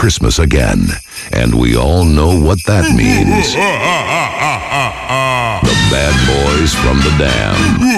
Christmas again, and we all know what that means. The Bad Boys from the Dam.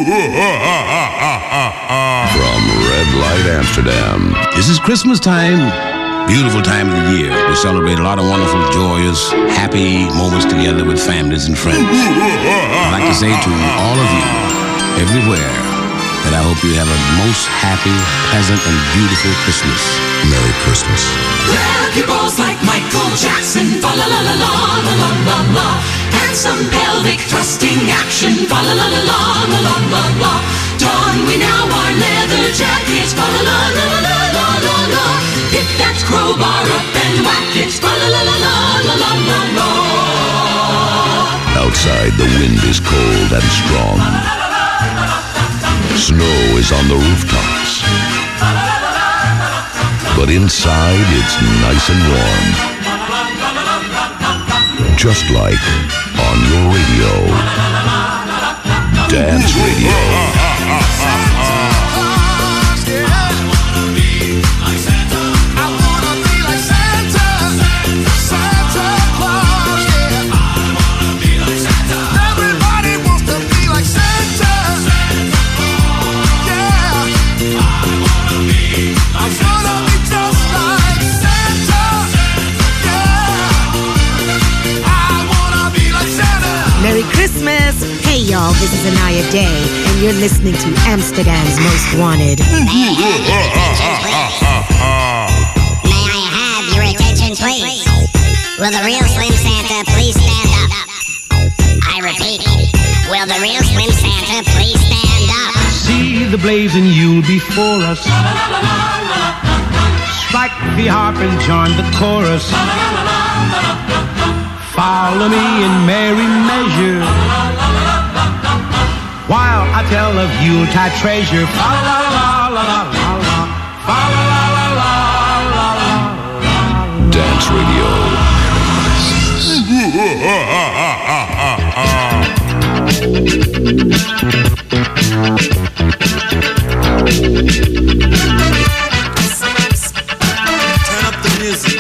From Red Light Amsterdam. This is Christmas time. Beautiful time of the year. We celebrate a lot of wonderful, joyous, happy moments together with families and friends. I'd like to say to all of you, everywhere, that I hope you have a most happy, pleasant, and beautiful Christmas. Merry Christmas. Grab your balls like Michael Jackson, fa la la la la la la la la, and some pelvic thrusting action, fa la la la la la la la la. Don we now our leather jackets, fa la la la la la la la. Pick that crowbar up and whack it, fa la la la la la la la la. Outside the wind is cold and strong. Snow is on the rooftops. But inside it's nice and warm. Just like on your radio. Dance Radio. Merry Christmas! Hey y'all, this is Anaya Day, and you're listening to Amsterdam's Most Wanted. May I have your attention, please? Will the real Slim Santa please stand up? I repeat, will the real Slim Santa please stand up? See the blazing Yule before us. Strike the harp and join the chorus. Follow me in merry measure, while I tell of Yuletide treasure. Fa la la la la la la, fa la la la la la la. Dance Radio. Turn up the music.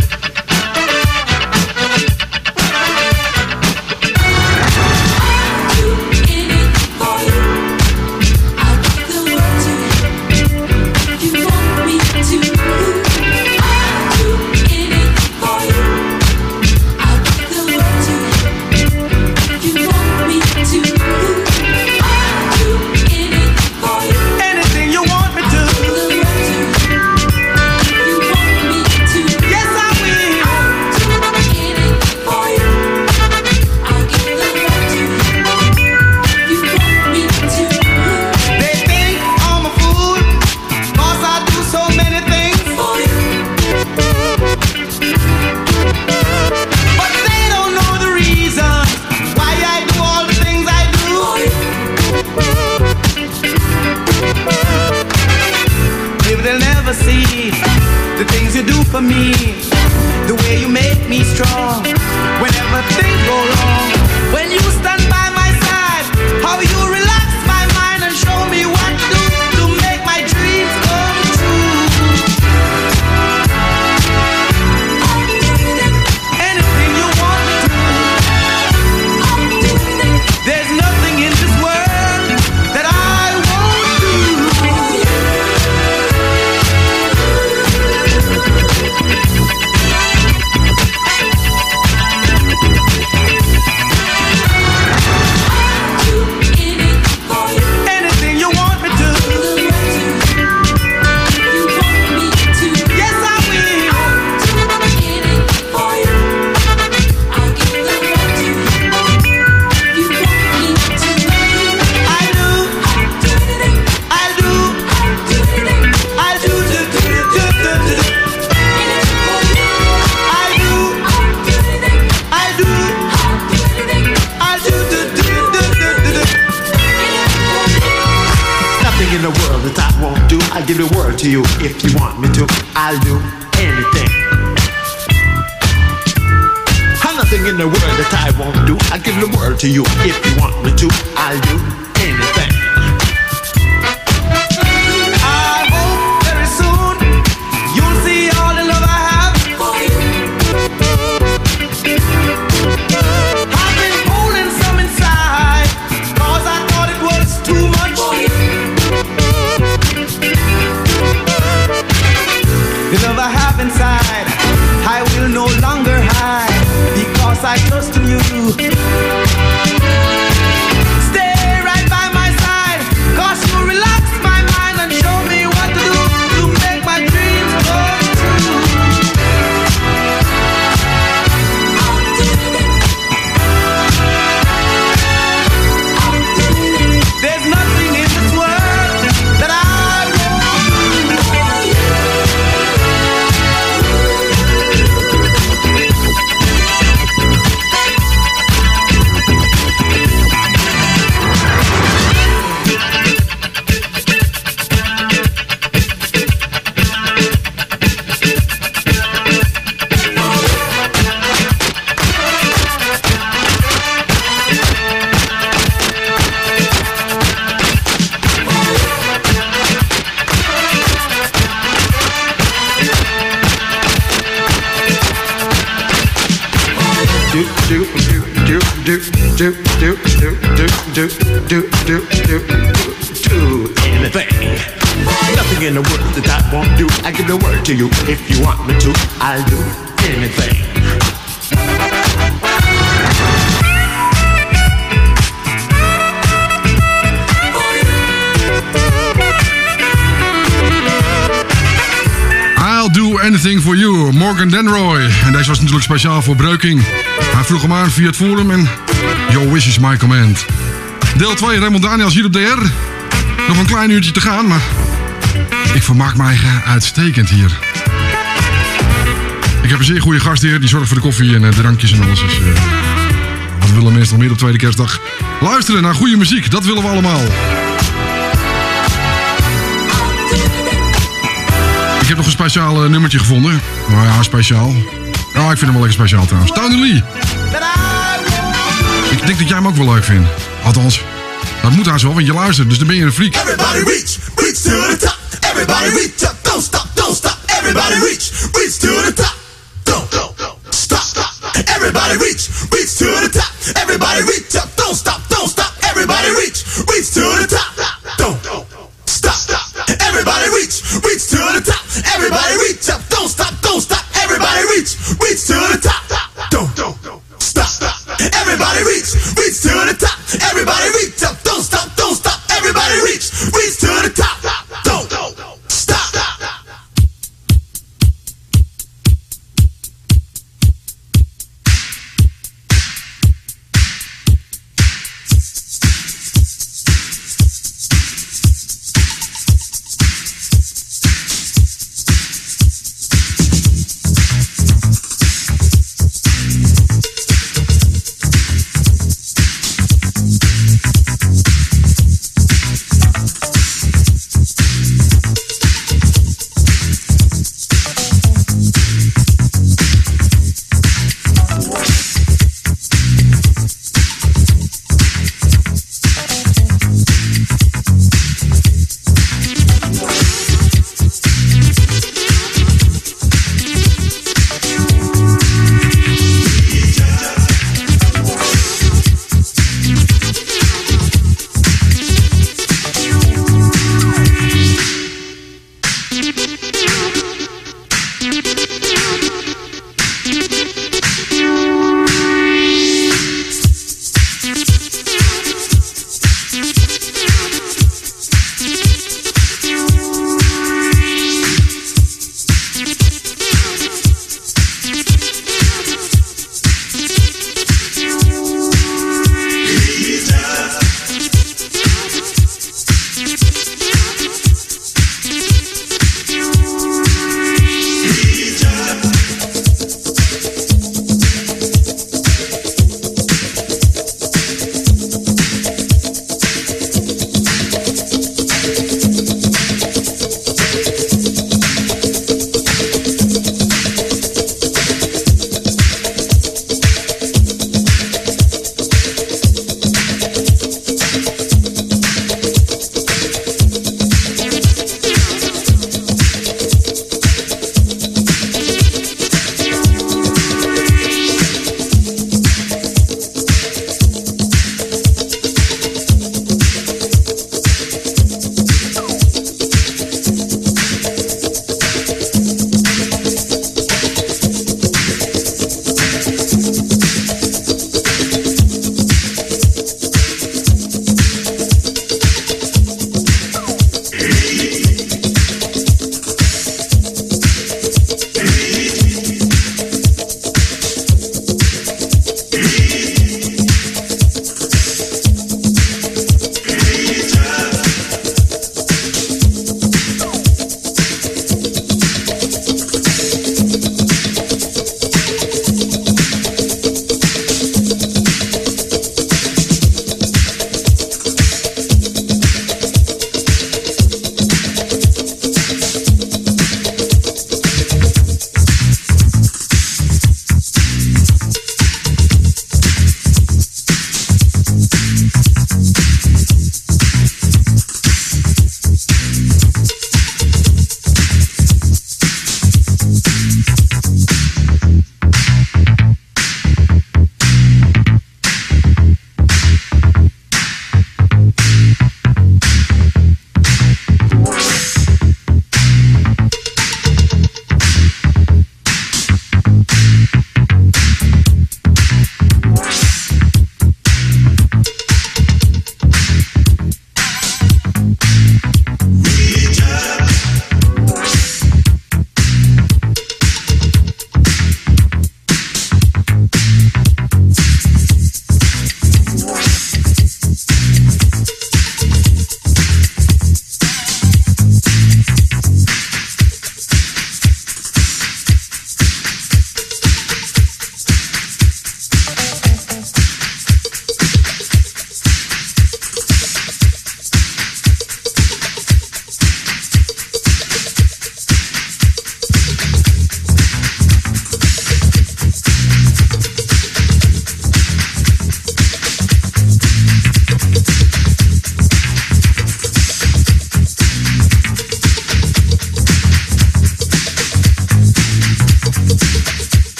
For me, the way you make me strong whenever things go wrong. When you stand by my side, how you relax my mind and show me what to do to make my dreams come true. Anything you want me to, there's nothing in this world that I won't do. I'll give the world to you if you want me to. I'll do anything. I've nothing in the world that I won't do. I'll give the world to you if you want me to. I'll do anything. I hope very soon you'll see all the love I have for you. anything. Nothing in the world that I won't do. I give the word to you. If you want me to, I'll do anything. I'll do anything for you, Morgan Denroy. En deze was natuurlijk speciaal voor Breuking. Hij vroeg hem aan via het forum en Your wish is my command. Deel 2, Raymond Daniels hier op DR. Nog een klein uurtje te gaan, maar ik vermaak mij uitstekend hier. Ik heb een zeer goede gastheer, die zorgt voor de koffie en de drankjes en alles. Dus, wat willen mensen nog meer op tweede kerstdag? Luisteren naar goede muziek, dat willen we allemaal. Ik heb nog een speciaal nummertje gevonden. Nou ja, speciaal. Ja, ik vind hem wel lekker speciaal trouwens. Tony Lee. Ik denk dat jij hem ook wel leuk vindt. Althans, dat moet haast wel, want je luistert, dus dan ben je een freak. Everybody reach, reach to the top. Everybody reach up, don't stop, don't stop. Everybody reach to the top. Don't stop. Everybody reach to the top. Everybody reach up, don't stop, don't stop. Everybody reach to the top. Don't stop. Everybody reach to the top. Everybody reach up, don't stop, don't stop. Everybody reach to the top. Don't stop. Everybody reach to the top. Everybody reach up, don't stop, don't stop. Everybody reach to the top. Don't stop.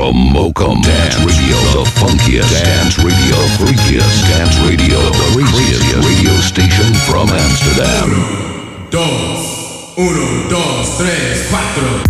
The Mokum Dance Radio, the funkiest dance radio, freakiest dance radio, the craziest radio station from Amsterdam. 2, 1, 2, 3, 4.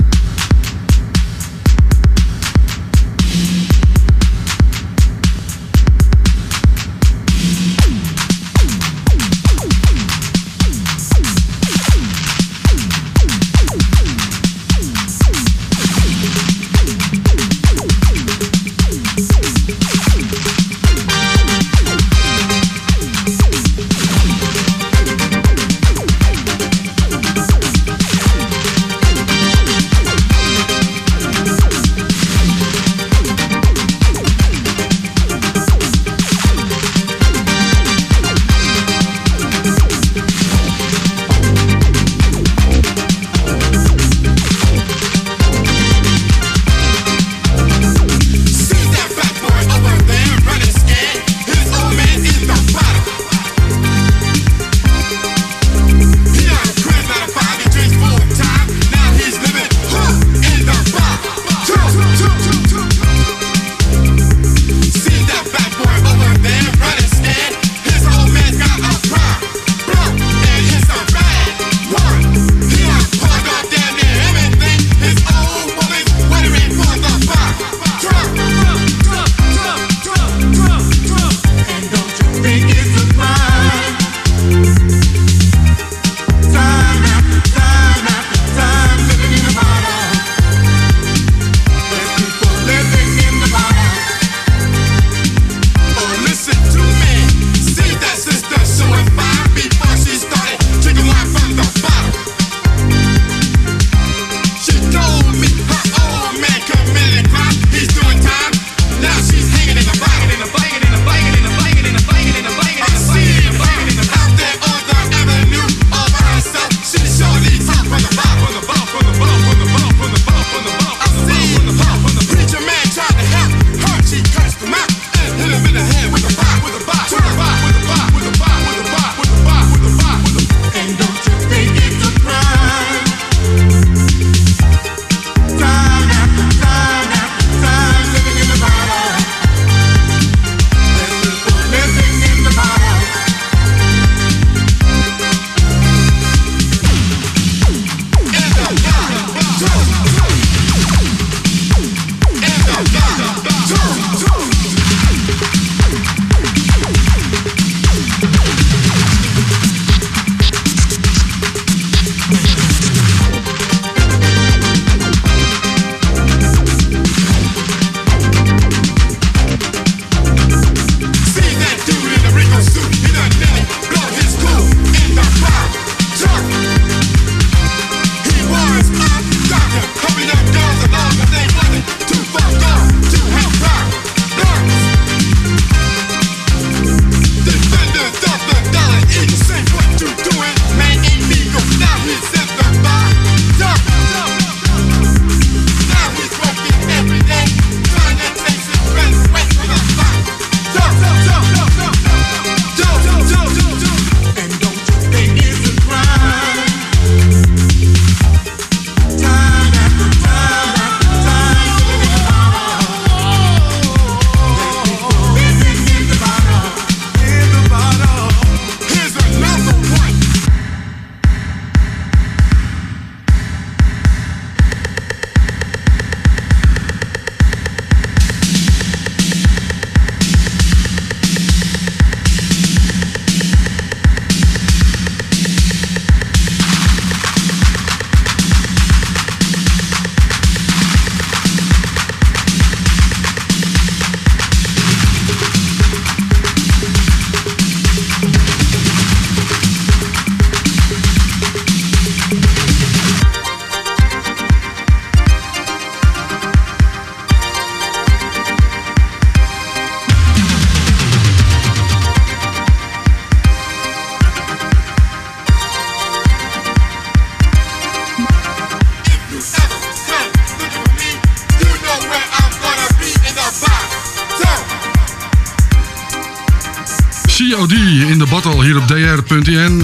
COD in de bottle hier op dr.n.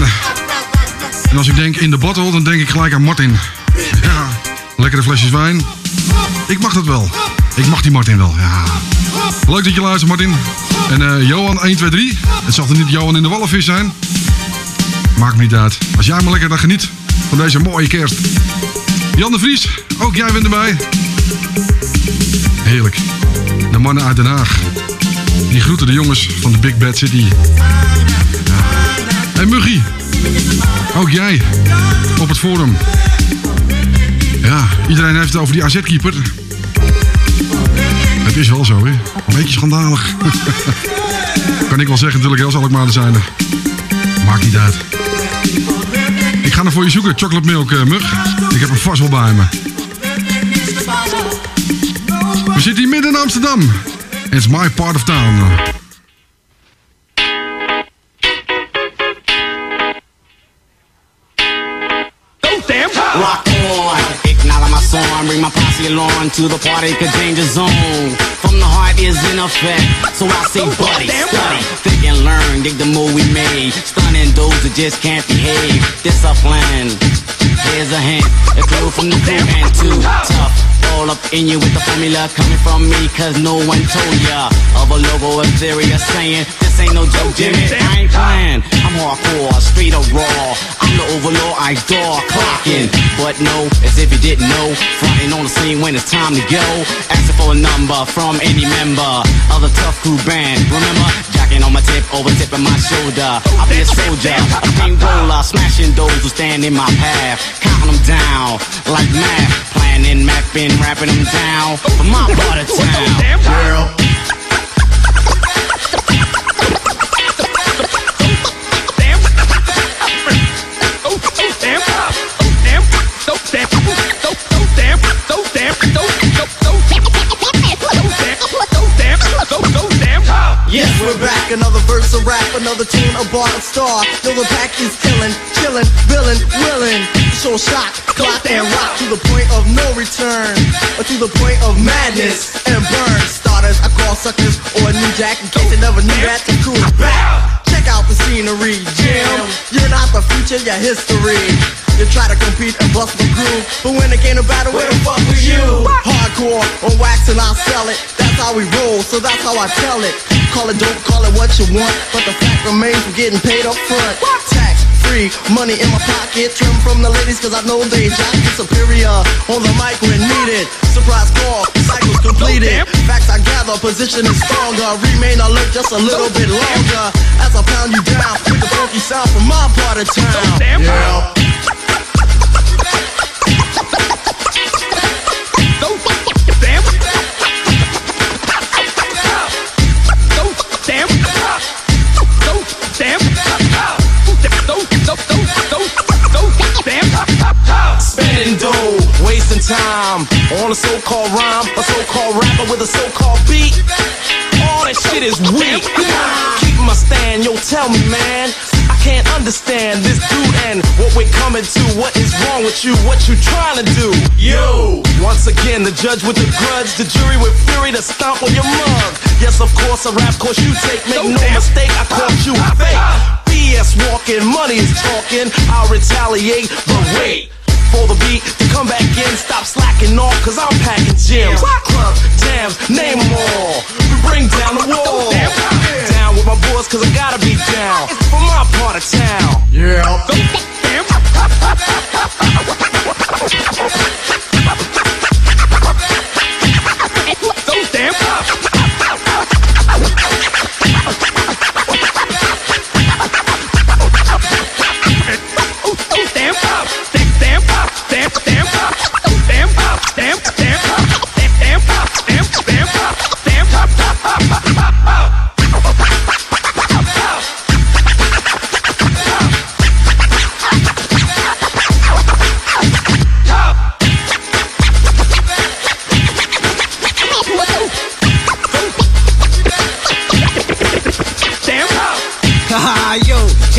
En als ik denk in de bottle, dan denk ik gelijk aan Martin. Ja, lekkere flesjes wijn. Ik mag dat wel. Ik mag die Martin wel, ja. Leuk dat je luistert, Martin. En Johan 1, 2, 3. Het zal er niet Johan in de wallenvis zijn. Maakt me niet uit. Als jij maar lekker dan geniet van deze mooie kerst. Jan de Vries, ook jij bent erbij. Heerlijk. De mannen uit Den Haag. Die groeten de jongens van de Big Bad City. Ja. En Muggie. Ook jij. Op het forum. Ja, iedereen heeft het over die AZ-keeper. Het is wel zo, hè. Een beetje schandalig. Kan ik wel zeggen, natuurlijk, heel zal ik maar zijn. Maakt niet uit. Ik ga er voor je zoeken, chocolate milk, Mug. Ik heb hem vast wel bij me. We zitten hier midden in Amsterdam. It's my part of town. Rock on, ignite my song, bring my posse along to the party, cause danger zone. From the heart is in effect, so I say buddy, study, think and learn, dig the move we made. Stunning those that just can't behave, discipline. Here's a hint, a clue from the crew and too tough. All up in you with the formula coming from me, cause no one told ya of a logo of serious saying, this ain't no joke, Jimmy, I ain't playing. I'm hardcore, straight up raw. I'm the overlord, I door clocking. But no, as if you didn't know, fronting on the scene when it's time to go. Asking for a number from any member of the Tough Crew band. Remember, jacking on my tip, over tipping my shoulder. I'll be a soldier, a king roller, smashing those who stand in my path. Counting them down like math, planning, mapping, rapping them down for my part of town. Girl. Yes, we're back, another verse of rap, another tune, a bar, a star. Yo, the pack is killing, chilling, villain, willing. So shock, clock, and rock to the point of no return, or to the point of madness and burn. Starters, I call suckers, or a new jack, in case they never knew that the crew is back. Check out the scenery, Jim. You're not the future, you're history. You try to compete and bust the groove, but when it came to battle, where the fuck were you? Hardcore, on wax and I'll sell it. That's how we roll, so that's how I tell it. Call it dope, call it what you want, but the fact remains we're getting paid up front. Tax free, money in my pocket, trim from the ladies cause I know they jock is superior. On the mic when needed, surprise call, cycle's completed. Facts I gather, position is stronger, remain alert just a little bit longer. As I pound you down with the funky sound from my part of town. Yeah. Spending dough, wasting time on a so-called rhyme, a so-called rapper with a so-called beat. All that shit is weak. Keeping my stand, yo, tell me, man. I can't understand this dude and what we're coming to. What is wrong with you? What you trying to do? Yo, once again, the judge with the grudge, the jury with fury to stomp on your mug. Yes, of course, a rap course you take. Make no mistake, I caught you fake. BS walking, money is talking. I'll retaliate, but wait for the beat to come back in. Stop slacking off, cause I'm packing gems. Club, jams, name them all. We bring down the wall. Down with my boys, cause I gotta be down for my part of town. Yeah.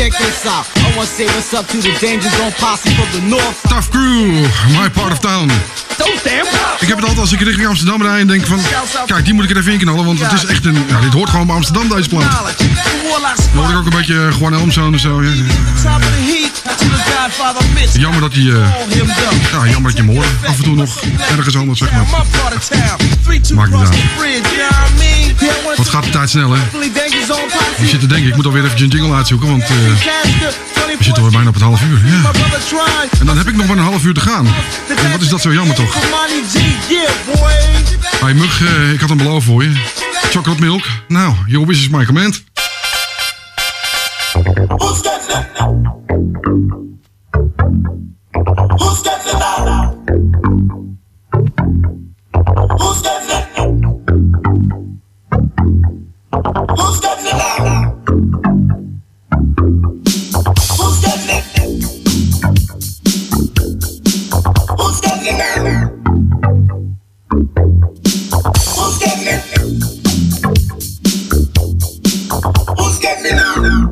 check this out. I wanna say what's up to the Danger Zone posse from the north. Tough Crew, My Part of Town. Ik heb het altijd als ik richting Amsterdam rijd en denk van... Kijk, die moet ik er even in knallen, want het is echt een... Ja, dit hoort gewoon bij Amsterdam, deze plaat. Dan hoor ik ook een beetje Juan Elmzoon en zo. Ja. Jammer dat hij... ja, jammer dat je hem hoort. Af en toe nog ergens anders, zeg maar. Maakt niet uit. Wat gaat de tijd snel, hè? Je zit te denken, ik moet alweer even een jingle uitzoeken, want... we zitten alweer bijna op het half uur. Ja. En dan heb ik nog maar een half uur te gaan. En wat is dat zo jammer toch? Hey Mug, ik had een beloof voor je. Chocolate milk. Nou, your wish is my command. Who's getting it? Who's getting it now? Who's getting it? Who's getting it now? Who's getting it? Who's getting it now? Who's getting it? Who's getting it now?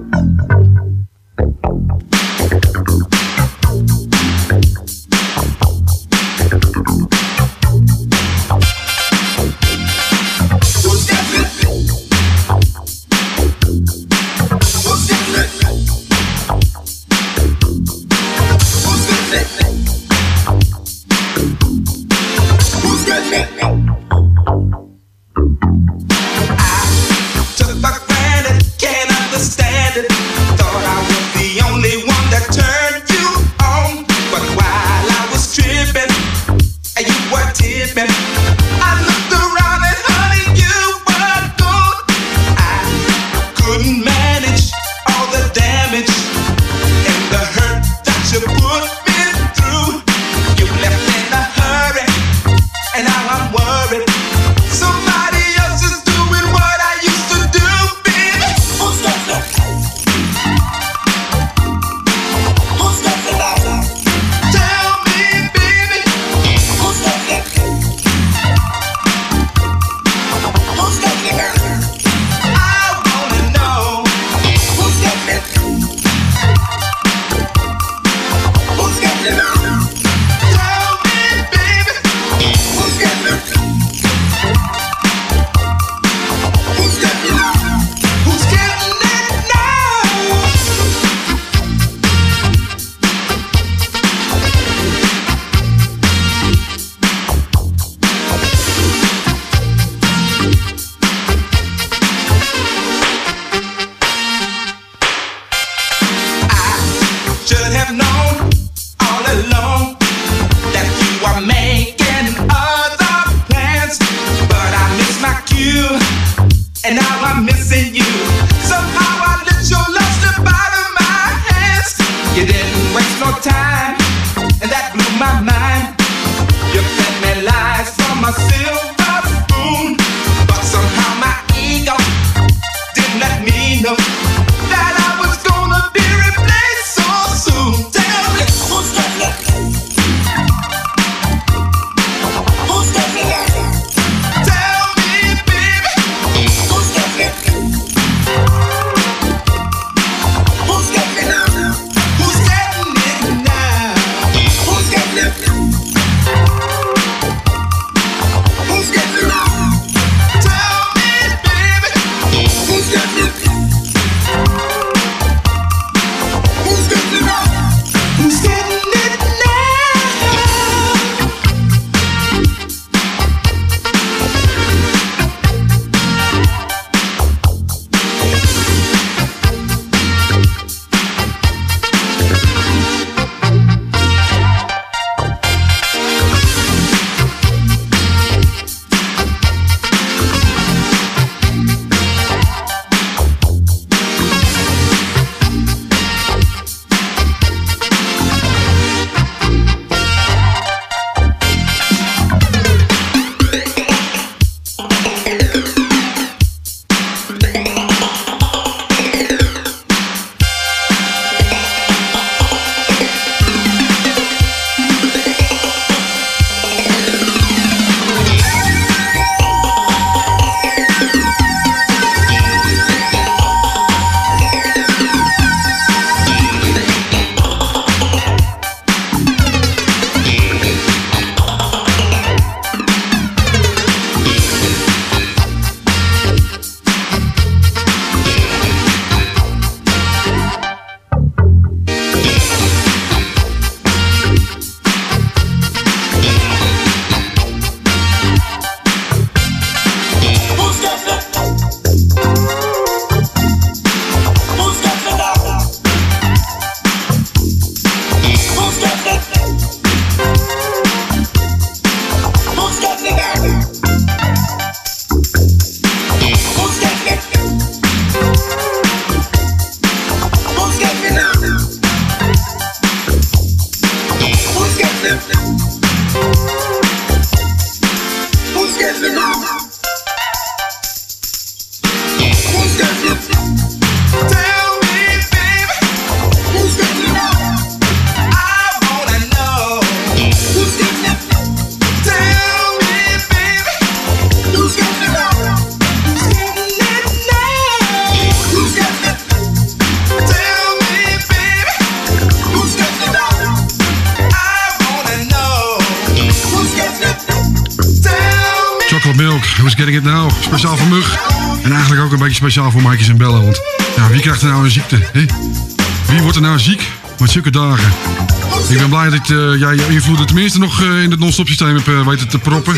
Who's Getting It Now? Speciaal voor Mug. En eigenlijk ook een beetje speciaal voor Mikey's en Bellen. Want ja, wie krijgt er nou een ziekte? Hè? Wie wordt er nou ziek met zulke dagen? Ik ben blij dat jij je invloeden tenminste nog in het non-stop systeem hebt weten te proppen.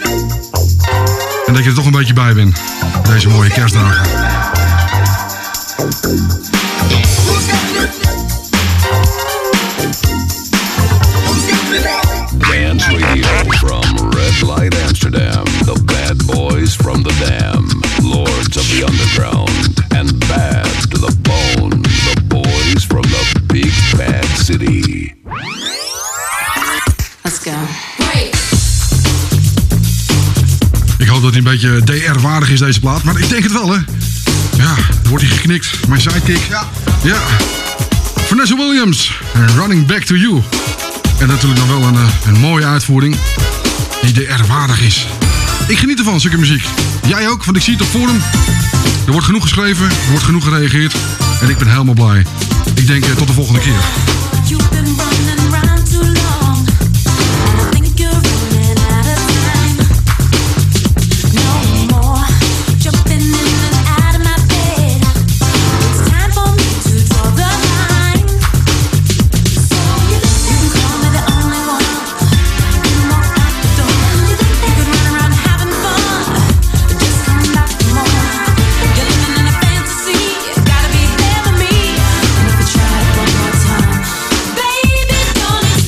En dat je er toch een beetje bij bent. Deze mooie kerstdagen. Dance Radio from Red Light Amsterdam. The bad boys from the Dam. Lords of the Underground. And bad to the bone. The boys from the big bad city. Let's go. Ik hoop dat hij een beetje DR-waardig is, deze plaat. Maar ik denk het wel, hè. Ja, dan wordt hij geknikt. Mijn sidekick. Ja. Vanessa Williams. Running Back to You. En natuurlijk nog wel een mooie uitvoering die DR-waardig is. Ik geniet ervan, zulke muziek. Jij ook, want ik zie het op forum. Er wordt genoeg geschreven, er wordt genoeg gereageerd. En ik ben helemaal blij. Ik denk tot de volgende keer. Baby, don't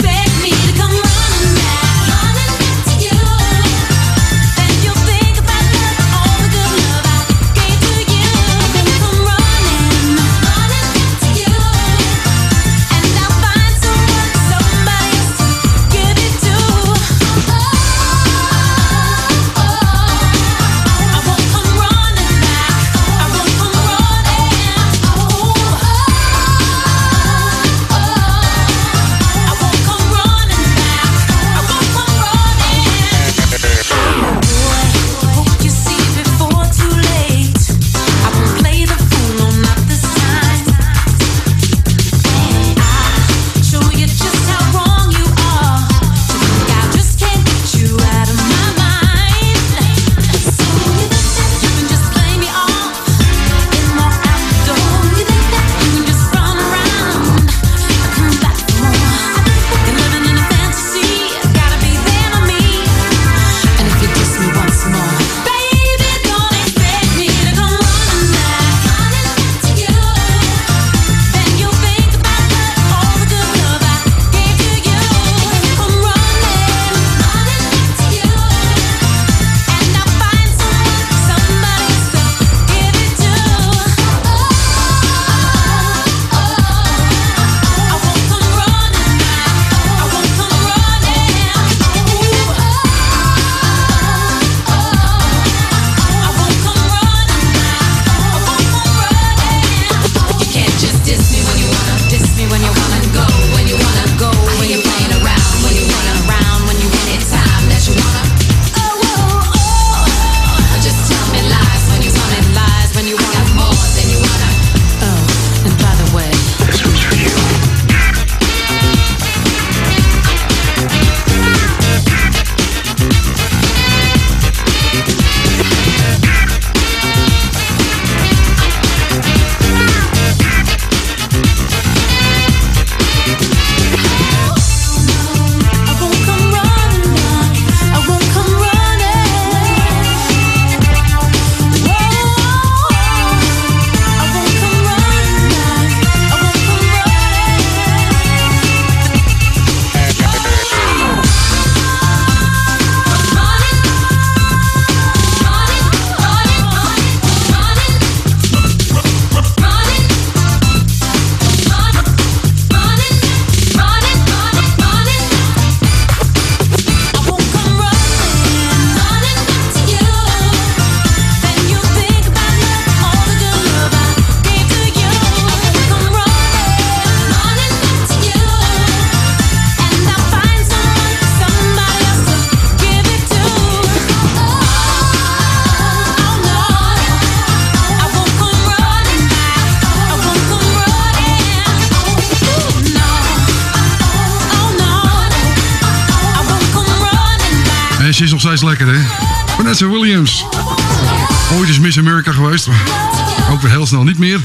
Ze is nog steeds lekker, hè? Vanessa Williams. Ooit is Miss America geweest. Ook weer heel snel niet meer.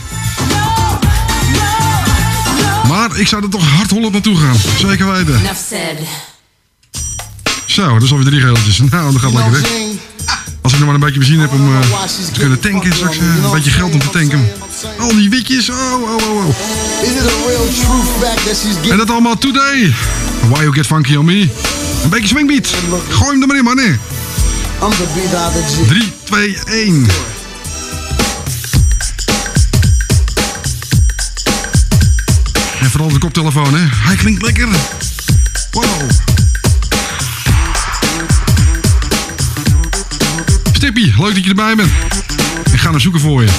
Maar ik zou er toch hardhollend naartoe gaan. Zeker weten. Zo, dat is alweer 3 geeltjes. Nou, dat gaat lekker weg. Als ik nog maar een beetje benzine heb om te kunnen tanken. Straks een beetje geld om te tanken. Al die witjes. Oh. En dat allemaal today. Why You Get Funky On Me. Een beetje swingbeat. Gooi hem er maar in, man. Nee. 3, 2, 1. En vooral de koptelefoon, hè. Hij klinkt lekker. Wow. Stippie, leuk dat je erbij bent. Ik ga hem zoeken voor je.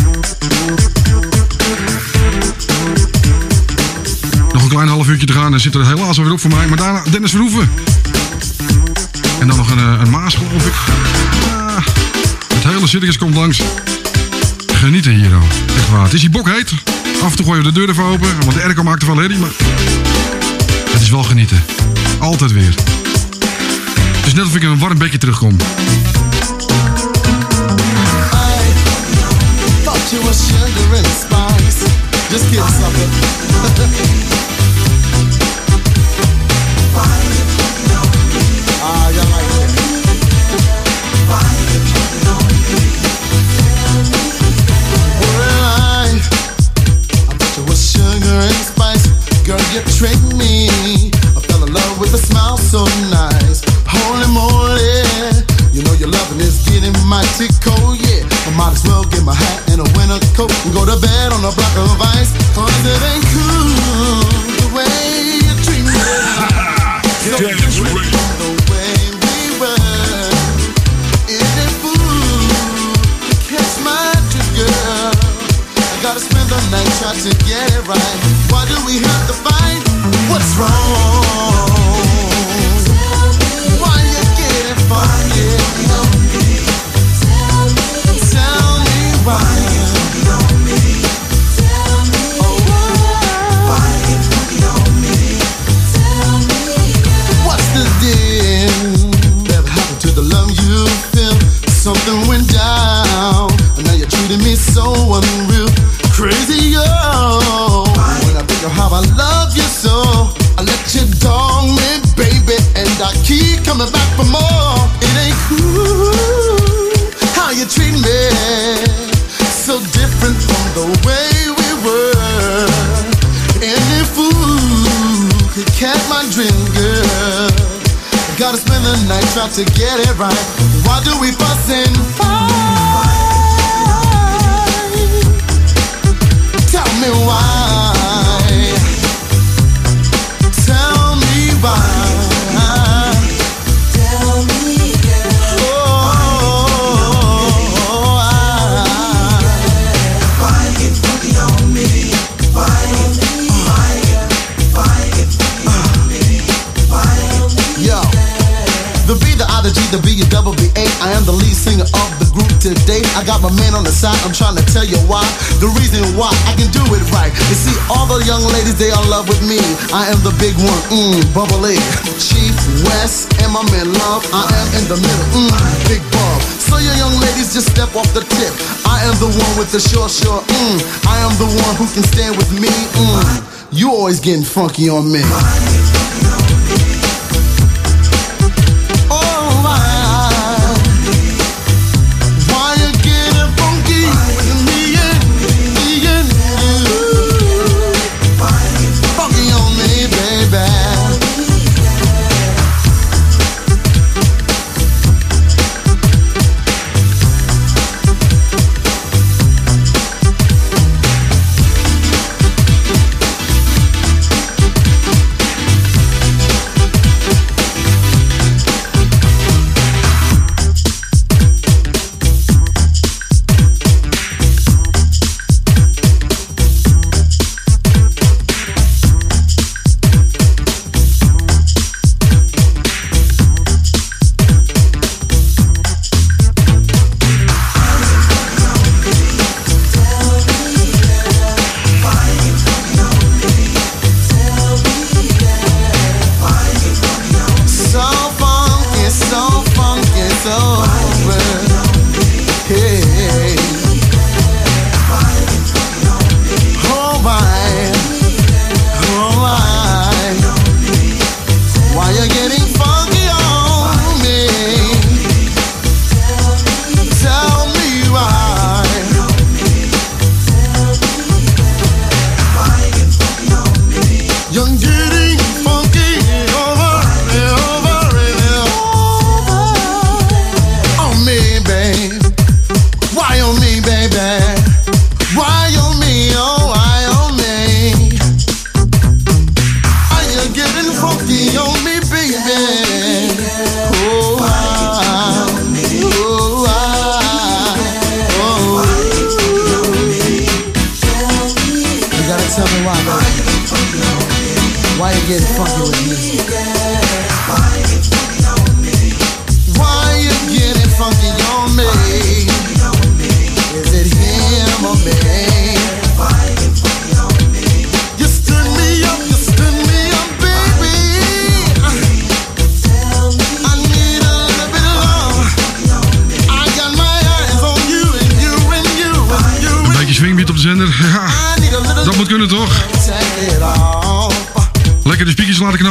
Nog een klein half uurtje te gaan en zit er helaas alweer op voor mij. Maar daarna Dennis Verhoeven. En dan nog een Maas, geloof ik. Ja, het hele circus komt langs. Genieten hier, hoor. Echt waar. Het is hier bokheet. Af en toe gooien we de deur even open. Want de airco maakt er wel herrie, maar het is wel genieten. Altijd weer. Het is net of ik in een warm bedje terugkom. You were sugar and spice. Just kidding, sucker. You like it. Well, I thought you were sugar and spice. Girl, you tricked me. I fell in love with a smile so nice. Holy moly, you know your loving is getting mighty cold, yeah. I might as well get my hat and a winter coat and go to bed on a block of ice. Cause it ain't cool the way you treat me. So different from the way we were. It ain't fool to catch my drift, girl. I gotta spend the night trying to get it right. Why do we have to fight? What's wrong? Why you getting funky? Tell me why. What's the deal? Whatever happened to the love you feel? Something went down, and now you're treating me so unreal. Crazy, yo. When I think of how I love you so, I let you dog me, baby, and I keep coming back for more. It ain't cool how you treat me, so different from the way we were. Any fool could catch my dream, girl. Gotta spend the night trying to get it right. Why do we fuss and fight? Tell me why. Tell me why. Tell me, girl. Why get funky on me? Why get funky on me? Yo. The B, the I, the G, the B, the double B, A. I am the lead singer of the group today. I got my man on the side, I'm trying to tell you why. The reason why I can do it right. You see, all the young ladies, they are in love with me. I am the big one, bubbly. Chief West, and my man Love. I am in the middle, Big Bob. So you young ladies, just step off the tip. I am the one with the short, I am the one who can stand with me, You always getting funky on me.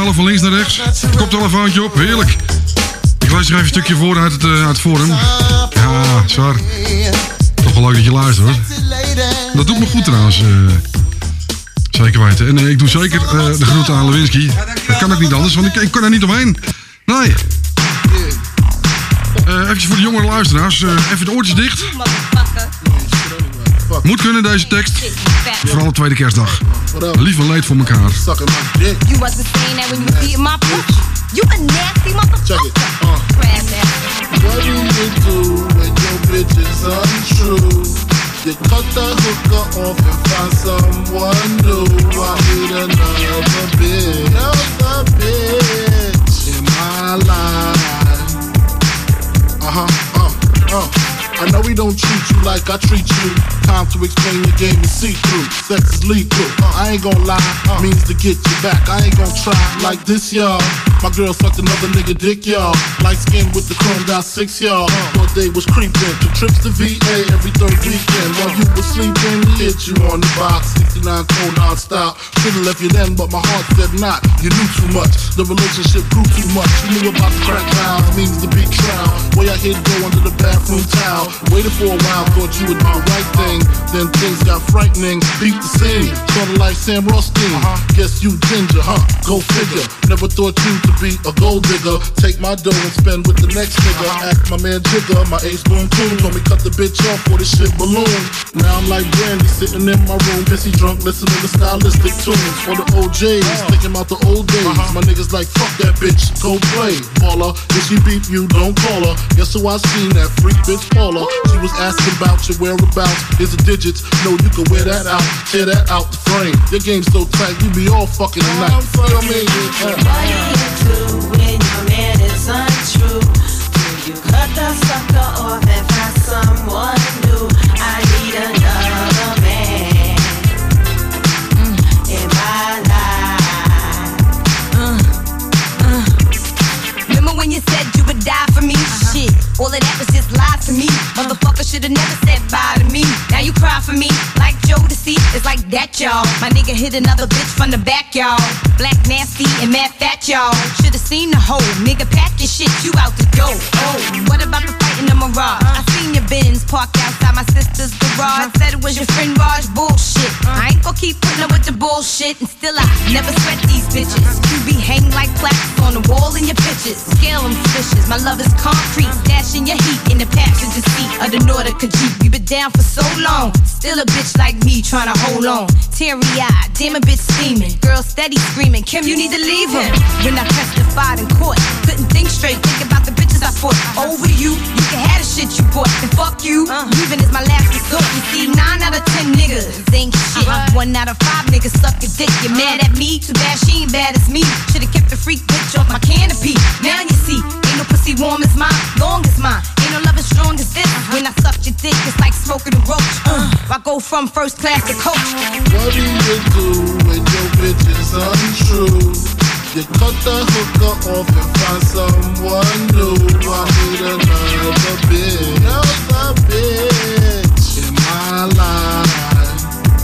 scrollen van links naar rechts. Koptelefoontje op, heerlijk. Ik lees er even een stukje voor uit het forum. Ja, zwaar. Toch wel leuk dat je luistert, hoor. Dat doet me goed trouwens. Zeker weten. En ik doe zeker de groeten aan Lewinsky. Dat kan ook niet anders, want ik kan er niet omheen. Nee. Even voor de jongere luisteraars. Even de oortjes dicht. Moet kunnen deze tekst. Vooral op tweede kerstdag. Lief en leed voor elkaar. You wasn't saying that when you see my push. You a nasty motherfucker. What do you do when your bitch is untrue? You cut the hooker off and find someone new. I need another bitch in my life. I know we don't treat you like I treat you. Time to explain your game and see through. Sex is lethal. I ain't gon' lie, means to get you back. I ain't gon' try like this, y'all. My girl sucked another nigga dick, y'all. Light skin with the chromed out 6, y'all. One day was creeping, 2 trips to VA every third weekend. While you was sleeping, hit you on the box. 69 cold non-stop. Should've left you then, but my heart said not. You knew too much, the relationship grew too much. You knew about the crack vows, means to be trial. Way I hit go under the bathroom towel. Waited for a while, thought you would do the right thing. Then things got frightening, beat the scene. Sorta like Sam Rothstein. Guess you ginger, huh? Go figure. Never thought you to be a gold digger. Take my dough and spend with the next nigga. Ask my man Jigger, my ace boom coon. Told me cut the bitch off for this shit balloon. Now I'm like Brandy, sitting in my room, pissy drunk, listening to stylistic tunes. For the OJs, thinking about the old days. My niggas like, fuck that bitch, go play. Baller, if she beat you, don't call her. Guess who I seen, that freak bitch Paula. She was asking about your whereabouts. Here's the digits, know you can wear that out. Tear that out the frame. Your game's so tight, you be all fucking tonight. What do you do when your man is untrue? Do you cut the sucker off and find someone new? I need another man in my life. Remember when you said you would die for me? Shit, all of that was just lies to me. Motherfucker should've never said bye to me. Now you cry for me like Jodeci. It's like that, y'all. My nigga hit another bitch from the back, y'all. Black nasty and mad fat, y'all. Should've seen the whole nigga pack your shit, you out the door. Oh, what about the fight in the Mirage? I seen your Benz parked outside my sister's garage. Said it was your friend Raj, bullshit. I ain't gon' keep putting up with the bullshit, and still I never sweat these bitches. You be hanging like plaques on the wall in your pictures. Scale them fishes, my love is concrete. Stashing your heat in the passenger seat of the Nordica Jeep. You been down for so long, still a bitch like me trying to hold on. Teary-eyed, damn a bitch steaming. Girl steady screaming, Kim, you need to leave him. When I testified in court, couldn't think straight, think about the bitches I fought. Over you, you can have the shit you bought. And fuck you, leaving is my last resort. You see, 9 out of 10 niggas ain't shit. 1 out of 5 niggas suck a dick. You mad at me? Too bad she ain't bad as me. Should've kept the freak bitch off my canopy. Now you see, ain't no pussy warm as mine, long as mine. Ain't no love as strong as this. When I suck your dick, it's like smoking a roach. I go from first class to coach. What do you do when your bitch is untrue? You cut the hooker off and find someone new. I need another bitch in my life.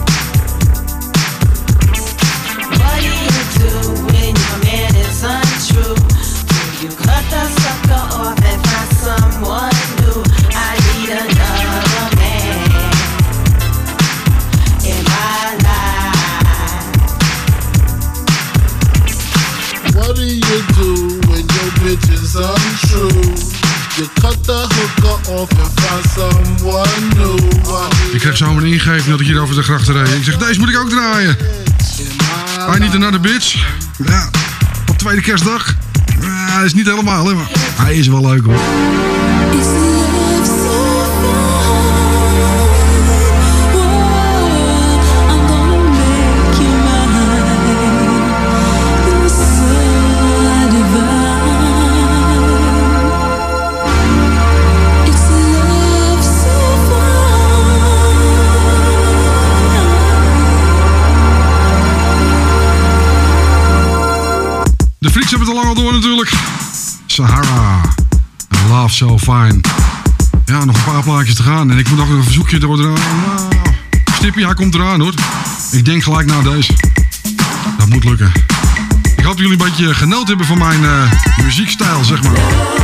What do you do when your man is untrue? Do you cut the sucker off and find someone new? I need another man in my life. What do you do when your bitch is untrue? You cut the hooker off and find someone new. Ik kreeg zomaar een ingeving dat ik hier over de grachten reed. Ik zeg, deze moet ik ook draaien. I need another bitch. Ja, op tweede kerstdag. Ja, is niet helemaal, hè, maar hij is wel leuk, hoor. De Freaks hebben het al lang al door natuurlijk. Sahara. Love So Fine. Ja, nog een paar plaatjes te gaan. En ik moet nog een verzoekje door eraan. Stippie, hij komt eraan, hoor. Ik denk gelijk naar deze. Dat moet lukken. Ik hoop dat jullie een beetje genoten hebben van mijn muziekstijl, zeg maar.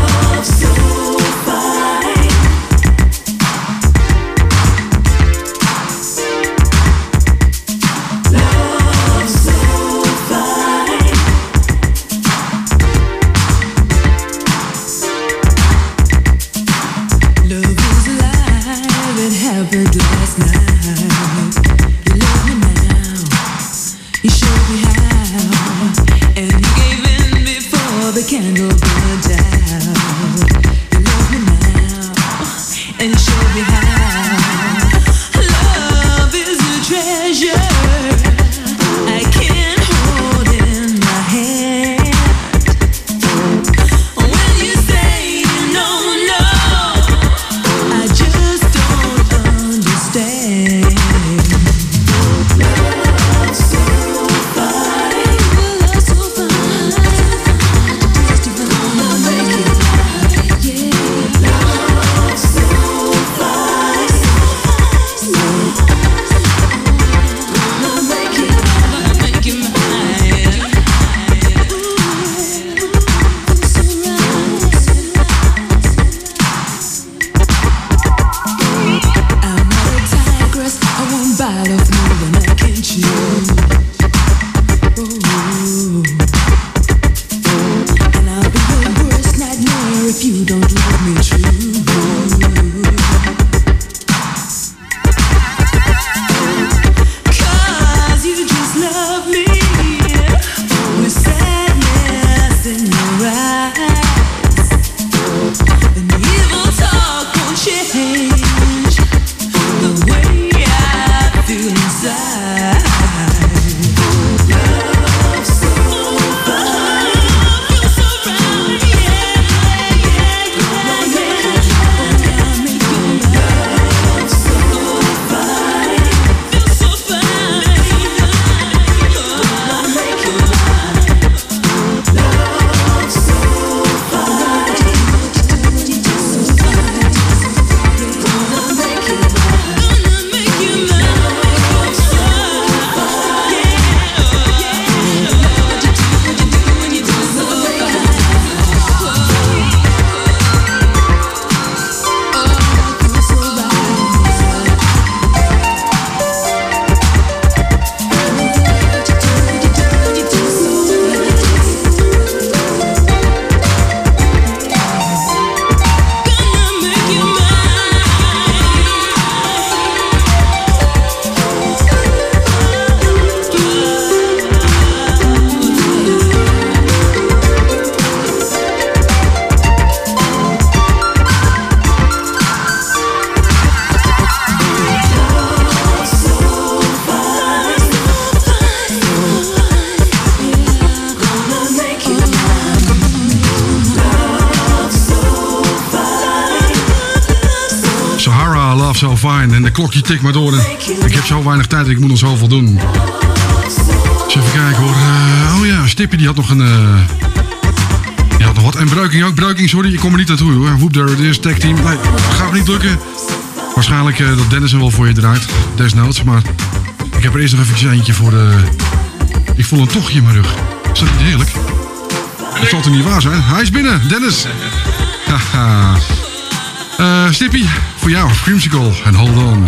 So fine. En de klokje tikt maar door. Ik heb zo weinig tijd, ik moet nog zoveel doen. Dus even kijken hoor. Oh ja, Stippy die had nog een... die had nog wat. En Breuking ook. Breuking, sorry, ik kom er niet naartoe hoor. Whoop there, het is tag team. Nee, gaat niet lukken. Waarschijnlijk dat Dennis hem wel voor je draait. Desnoods, maar... Ik heb er eerst nog even eentje voor de... Ik voel een tochtje in mijn rug. Is dat niet heerlijk? Dat zal toch niet waar zijn? Hij is binnen, Dennis. Haha. Stippy, voor jou, Creamsicle en Hold On.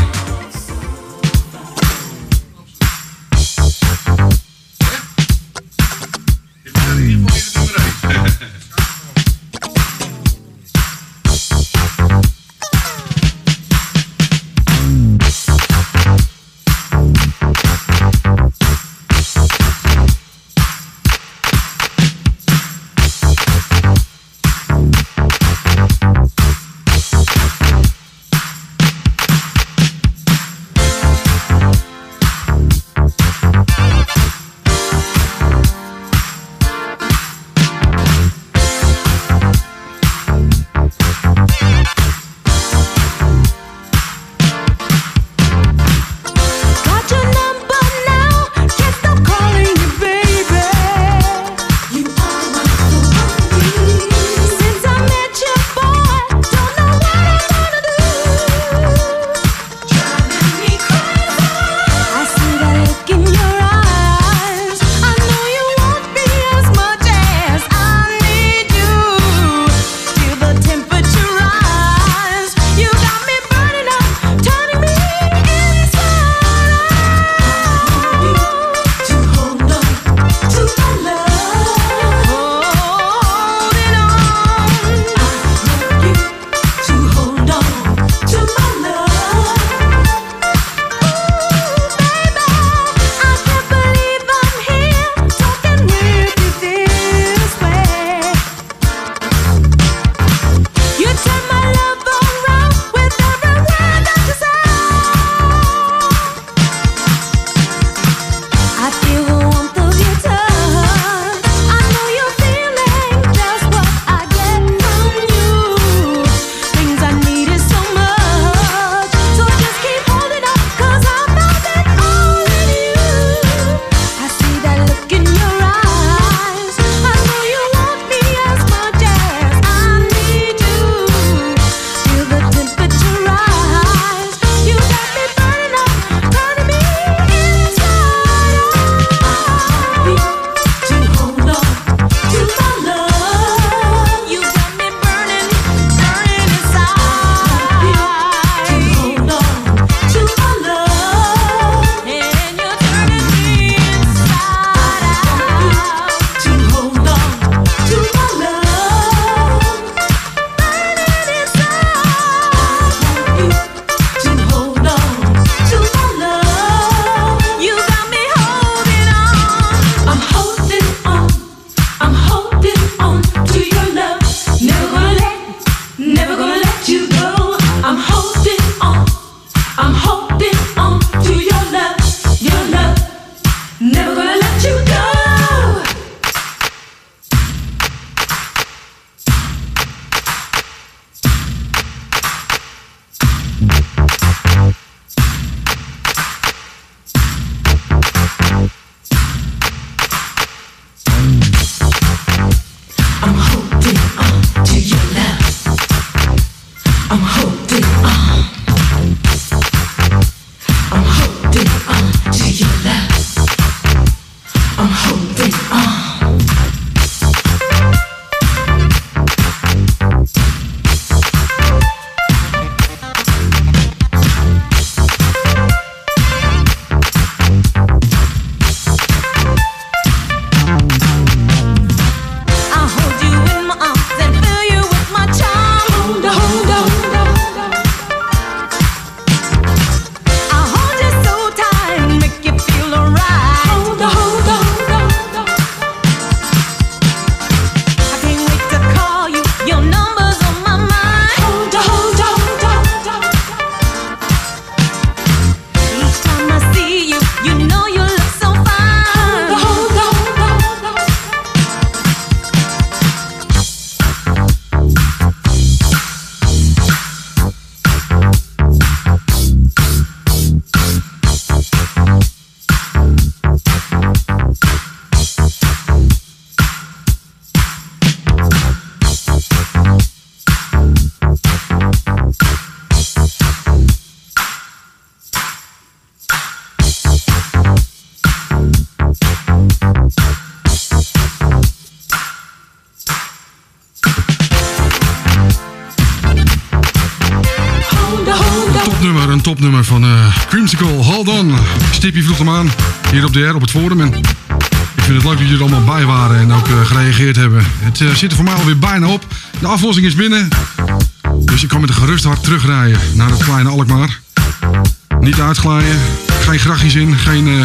Een topnummer van Creamsicle, Hold On. Stippy vroeg hem aan, hier op de R, op het forum. En ik vind het leuk dat jullie er allemaal bij waren en ook gereageerd hebben. Het zit er voor mij alweer bijna op. De aflossing is binnen. Dus ik kan met een gerust hart terugrijden naar het kleine Alkmaar. Niet uitglijden, geen grachtjes in,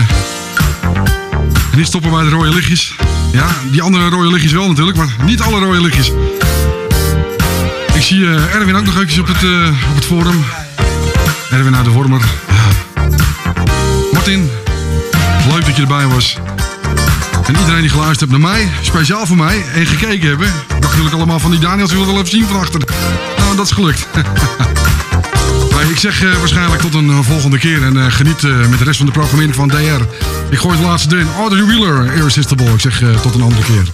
niet stoppen bij de rode lichtjes. Ja, die andere rode lichtjes wel natuurlijk, maar niet alle rode lichtjes. Ik zie Erwin ook nog eventjes op het forum. Erwin uit de Wormer. Martin, leuk dat je erbij was. En iedereen die geluisterd heeft naar mij, speciaal voor mij, en gekeken hebben. Ik dacht natuurlijk allemaal van die Daniels willen wel even zien van achter. Nou, dat is gelukt. Ik zeg waarschijnlijk tot een volgende keer en geniet met de rest van de programmering van DR. Ik gooi het laatste erin. Audrey Wheeler, Irresistible. Ik zeg tot een andere keer.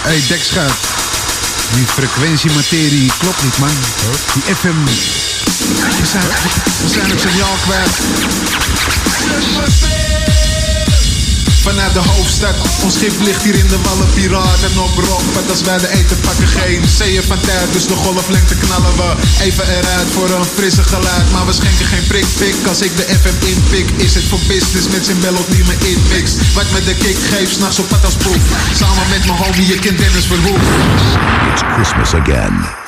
Hey, dekschuit. Die frequentiematerie klopt niet, man. Die FM... We zijn het signaal kwijt. Vanuit de hoofdstad, ons schip ligt hier in de wallen, piraten op rockpad. Als wij de eten pakken, geen zeeën van tijd, dus de golflengte knallen we even eruit voor een frisse geluid. Maar we schenken geen prik. Als ik de FM inpik, is het voor business met zijn melot die me inmix. Wat met de kick geeft, s'nachts op pad als proef. Samen met mijn homie, je kent Dennis Verhoef. It's Christmas again.